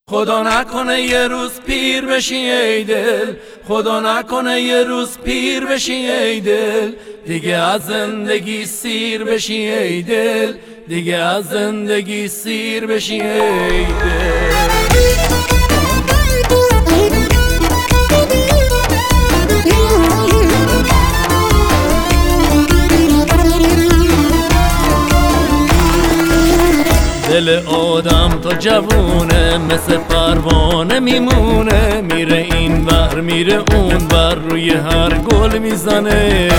خدا نکنه یه روز پیر بشی ای دل، خدا نکنه یه روز پیر بشی ای دل، دیگه از زندگی سیر بشی ای دل، دیگه از زندگی سیر بشی ای دل. دل آدم تا جوونه مثل پروانه میمونه، میره این ور میره اون ور، روی هر گل میزنه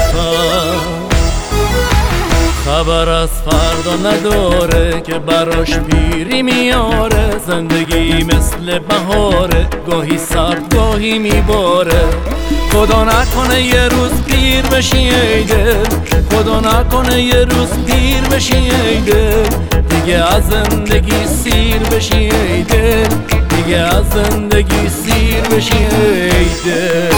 خبر از فردا نداره که براش پیری میاره، زندگی مثل بهاره گاهی سرد گاهی میباره. خدا نکنه یه روز پیر بشی ای دل، خدا نکنه یه روز پیر بشی ای دل، دیگه از زندگی سیر بشی ای دل، دیگه از زندگی سیر بشی ای دل.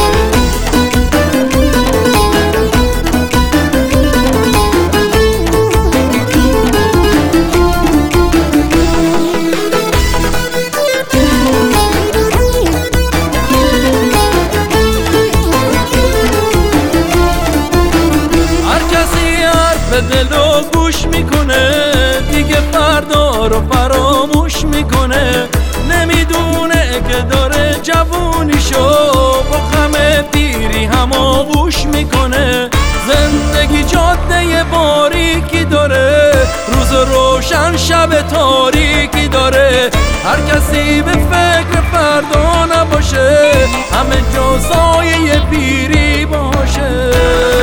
به دل و گوش میکنه، دیگه فردا رو فراموش میکنه، نمیدونه که داره جوونیشو با غم پیری هم آغوش میکنه. زندگی جاده باریکی داره، روز روشن شب تاریکی داره، هر کسی به فکر فردا نباشه، همه جا سایه پیری باشه.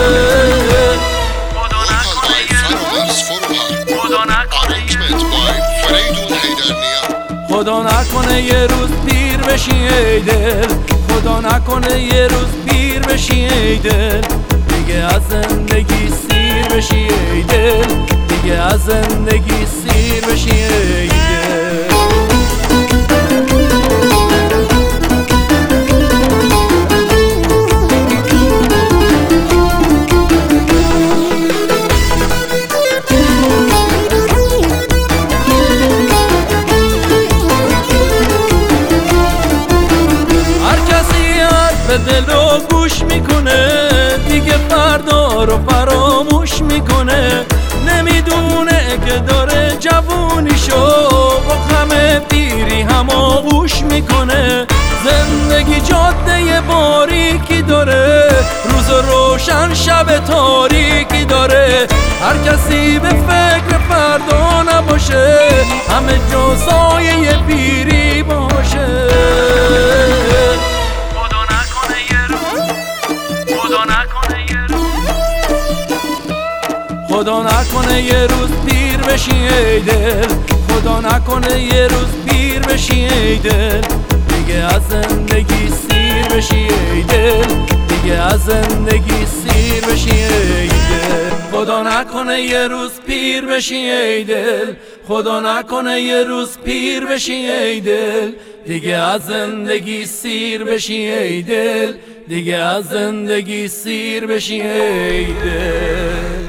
خدا نکنه یه روز پیر بشی ای دل، خدا نکنه یه روز پیر بشی ای دل، دیگه از زندگی سیر بشی ای دل، دیگه از زندگی سیر بشی ای دل. به دل و گوش میکنه، دیگه فردا رو فراموش میکنه، نمیدونه که داره جوونیشو با غم پیری هم آغوش میکنه. زندگی جاده باریکی داره، روز روشن شب تاریکی داره، هر کسی به فکر فردا نباشه، همه جا سایه پیری باشه. خدا نکنه یه روز پیر بشی ای دل، خدا نکنه یه روز پیر بشی ای دل، دیگه از زندگی سیر بشی ای دل، دیگه از زندگی سیر بشی ای دل. خدا نکنه یه روز پیر بشی ای دل، خدا نکنه یه روز پیر بشی ای دل، دیگه از زندگی سیر بشی ای دل، دیگه از زندگی سیر بشی ای دل.